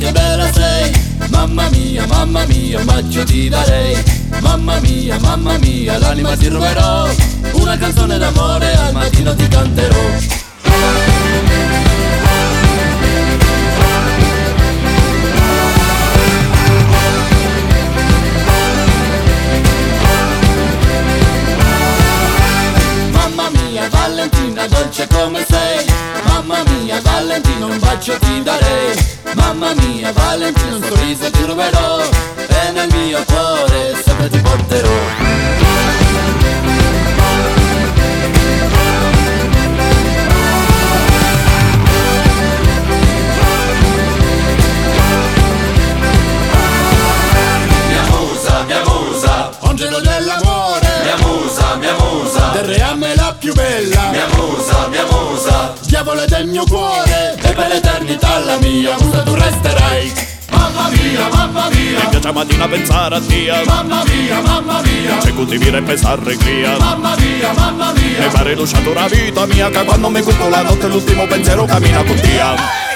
che bella sei. Mamma mia, un bacio ti darei. Mamma mia, l'anima ti ruberò. Una canzone d'amore al mattino ti canterò. Mamma mia, Valentina, dolce come sei. Mamma mia, Valentina, un bacio ti darei. Mamma mia, Valentina, un sorriso ti ruberò. E nel mio cuore sempre ti porterò. Mia musa, angelo dell'amore. Mia musa, del re a me la più bella. Mia musa, diavolo del mio cuore. E per l'eternità la mia musa tu resterai. Mamma mia, mi piace mattina pensare a Dio. mamma mia, C'è coltivare e pensare reglia. mamma mia. E pare lasciato una vita mia che quando mi culpo la notte l'ultimo pensiero cammina con Dio.